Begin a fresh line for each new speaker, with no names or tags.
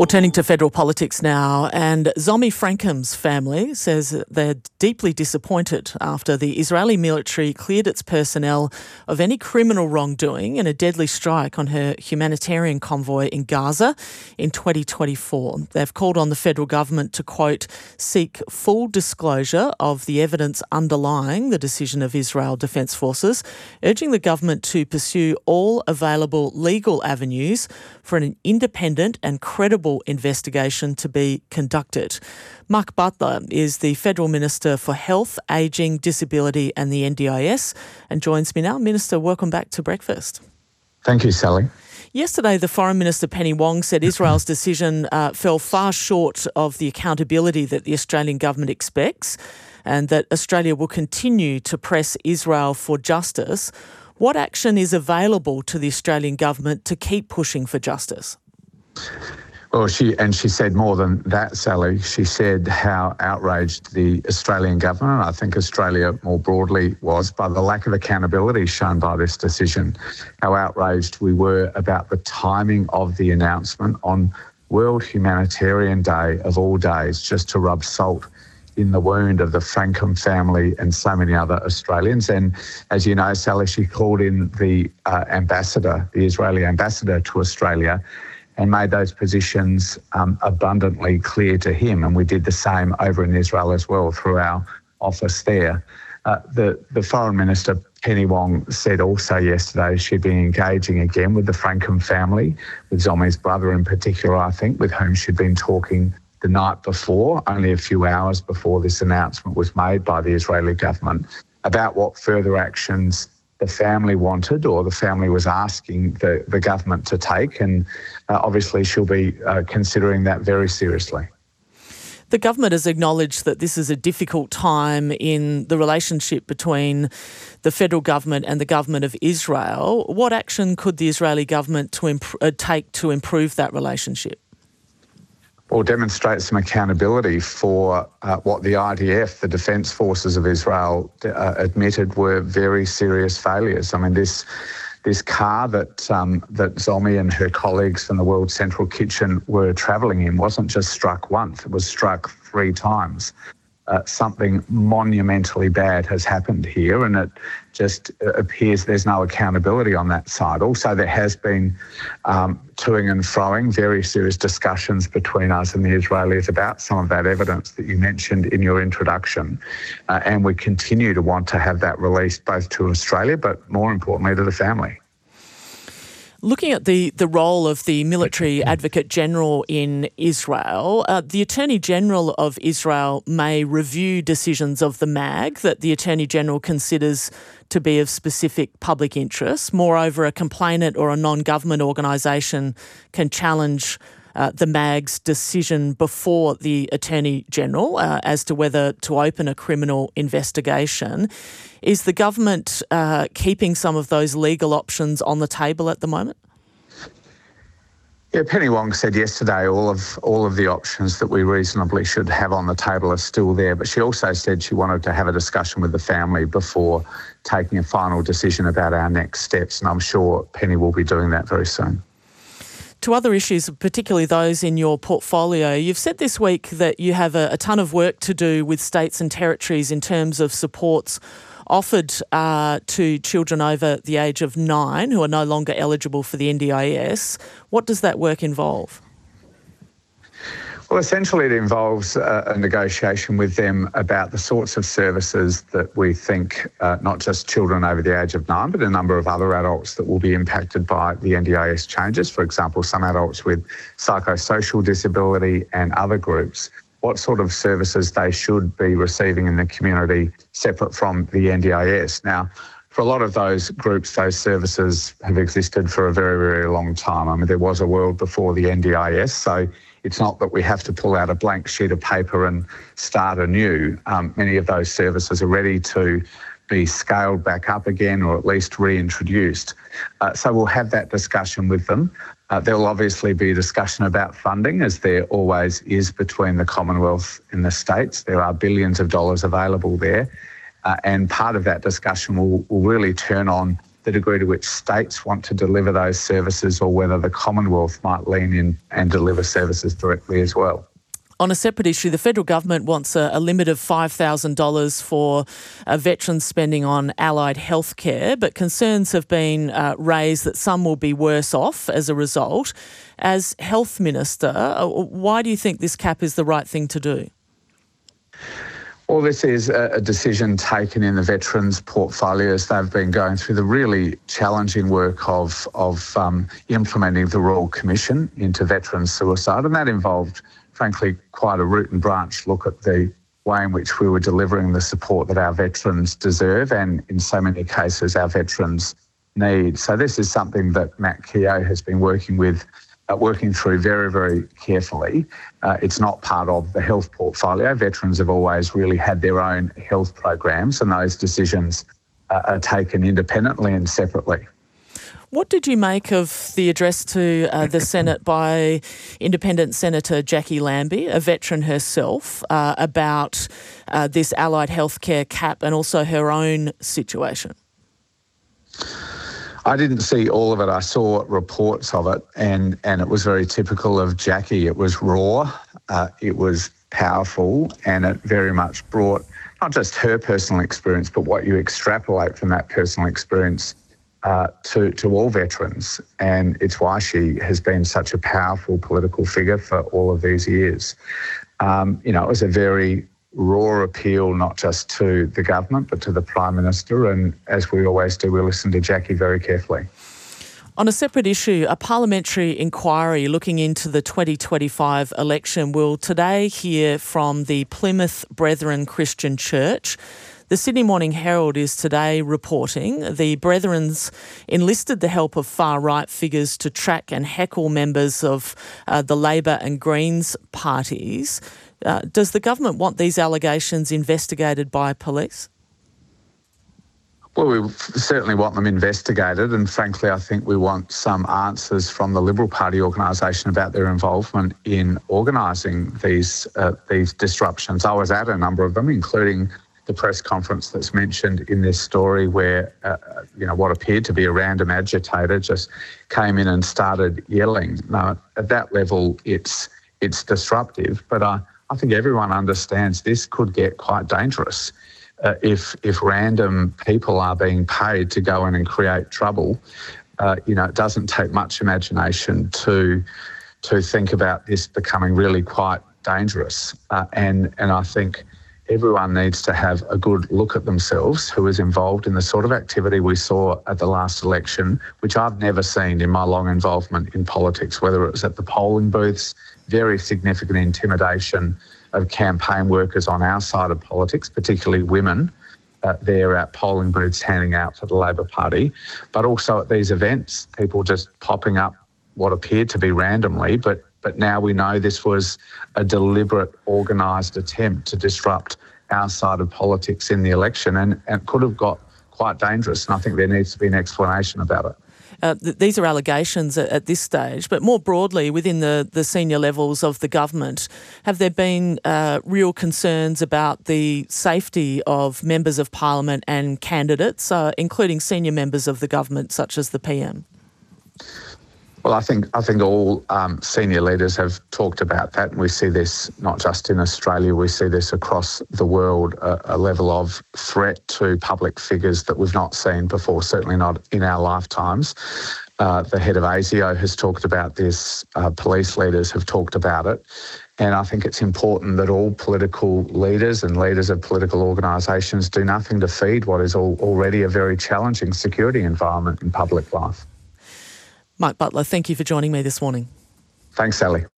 Well, turning to federal politics now, and Zomi Frankham's family says they're deeply disappointed after the Israeli military cleared its personnel of any criminal wrongdoing in a deadly strike on her humanitarian convoy in Gaza in 2024. They've called on the federal government to, quote, seek full disclosure of the evidence underlying the decision of Israel Defence Forces, urging the government to pursue all available legal avenues for an independent and credible investigation to be conducted. Mark Butler is the Federal Minister for Health, Ageing, Disability and the NDIS and joins me now. Minister, welcome back to Breakfast.
Thank you, Sally.
Yesterday, the Foreign Minister Penny Wong said Israel's decision fell far short of the accountability that the Australian government expects and that Australia will continue to press Israel for justice. What action is available to the Australian government to keep pushing for justice?
Well, she said more than that, Sally. She said how outraged the Australian government, and I think Australia more broadly, was by the lack of accountability shown by this decision, how outraged we were about the timing of the announcement on World Humanitarian Day of all days, just to rub salt in the wound of the Frankham family and so many other Australians. And as you know, Sally, she called in the ambassador, the Israeli ambassador to Australia, and made those positions abundantly clear to him. And we did the same over in Israel as well through our office there. The Foreign Minister, Penny Wong, said also yesterday she'd been engaging again with the Frankham family, with Zomi's brother in particular, I think, with whom she'd been talking the night before, only a few hours before this announcement was made by the Israeli government, about what further actions the family wanted or the family was asking the government to take. And obviously she'll be considering that very seriously.
The government has acknowledged that this is a difficult time in the relationship between the federal government and the government of Israel. What action could the Israeli government take to improve that relationship?
Or demonstrate some accountability for what the IDF, the Defence Forces of Israel, admitted were very serious failures. I mean, this car that Zomi and her colleagues from the World Central Kitchen were travelling in wasn't just struck once, it was struck 3 times. Something monumentally bad has happened here, and it just appears there's no accountability on that side. Also, there has been toing and froing, very serious discussions between us and the Israelis about some of that evidence that you mentioned in your introduction. And we continue to want to have that released both to Australia, but more importantly to the family.
Looking at the role of the Military Advocate General in Israel, the Attorney General of Israel may review decisions of the MAG that the Attorney General considers to be of specific public interest. Moreover, a complainant or a non-government organisation can challenge the MAG's decision before the Attorney General as to whether to open a criminal investigation. Is the government keeping some of those legal options on the table at the moment?
Yeah, Penny Wong said yesterday all of the options that we reasonably should have on the table are still there, but she also said she wanted to have a discussion with the family before taking a final decision about our next steps, and I'm sure Penny will be doing that very soon.
To other issues, particularly those in your portfolio, you've said this week that you have a ton of work to do with states and territories in terms of supports offered to children over the age of 9 who are no longer eligible for the NDIS. What does that work involve?
Well, essentially it involves a negotiation with them about the sorts of services that we think not just children over the age of 9, but a number of other adults that will be impacted by the NDIS changes. For example, some adults with psychosocial disability and other groups, what sort of services they should be receiving in the community separate from the NDIS. Now, for a lot of those groups, those services have existed for a very, very long time. I mean, there was a world before the NDIS, so it's not that we have to pull out a blank sheet of paper and start anew. Many of those services are ready to be scaled back up again or at least reintroduced. So we'll have that discussion with them. There will obviously be a discussion about funding, as there always is between the Commonwealth and the states. There are billions of dollars available there. And part of that discussion will really turn on the degree to which states want to deliver those services or whether the Commonwealth might lean in and deliver services directly as well.
On a separate issue, the federal government wants a limit of $5,000 for veterans spending on allied health care, but concerns have been raised that some will be worse off as a result. As Health Minister, why do you think this cap is the right thing to do?
Well, this is a decision taken in the veterans' portfolios. They've been going through the really challenging work of implementing the Royal Commission into veterans' suicide, and that involved, frankly, quite a root and branch look at the way in which we were delivering the support that our veterans deserve and, in so many cases, our veterans need. So this is something that Matt Keogh has been working through very, very carefully. It's not part of the health portfolio. Veterans have always really had their own health programs, and those decisions are taken independently and separately.
What did you make of the address to the Senate by Independent Senator Jackie Lambie, a veteran herself, about this allied healthcare cap and also her own situation?
I didn't see all of it. I saw reports of it, and it was very typical of Jackie. It was raw, it was powerful, and it very much brought not just her personal experience, but what you extrapolate from that personal experience to all veterans. And it's why she has been such a powerful political figure for all of these years. It was a very raw appeal, not just to the government, but to the Prime Minister. And as we always do, we listen to Jackie very carefully.
On a separate issue, a parliamentary inquiry looking into the 2025 election will today hear from the Plymouth Brethren Christian Church. The Sydney Morning Herald is today reporting the Brethrens enlisted the help of far-right figures to track and heckle members of the Labor and Greens parties. Does the government want these allegations investigated by police?
Well, we certainly want them investigated, and frankly, I think we want some answers from the Liberal Party organisation about their involvement in organising these disruptions. I was at a number of them, including the press conference that's mentioned in this story where, what appeared to be a random agitator just came in and started yelling. Now, at that level, it's disruptive, but I think everyone understands this could get quite dangerous. If random people are being paid to go in and create trouble, it doesn't take much imagination to think about this becoming really quite dangerous. And I think everyone needs to have a good look at themselves who is involved in the sort of activity we saw at the last election, which I've never seen in my long involvement in politics, whether it was at the polling booths, very significant intimidation of campaign workers on our side of politics, particularly women. They're at polling booths handing out for the Labor Party, but also at these events, people just popping up what appeared to be randomly, but now we know this was a deliberate, organised attempt to disrupt our side of politics in the election, and it could have got quite dangerous, and I think there needs to be an explanation about it.
These are allegations at this stage, but more broadly within the senior levels of the government, have there been real concerns about the safety of members of Parliament and candidates, including senior members of the government such as the PM?
Well, I think all senior leaders have talked about that, and we see this not just in Australia, we see this across the world, a level of threat to public figures that we've not seen before, certainly not in our lifetimes. The head of ASIO has talked about this, police leaders have talked about it, and I think it's important that all political leaders and leaders of political organisations do nothing to feed what is already a very challenging security environment in public life.
Mike Butler, thank you for joining me this morning.
Thanks, Sally.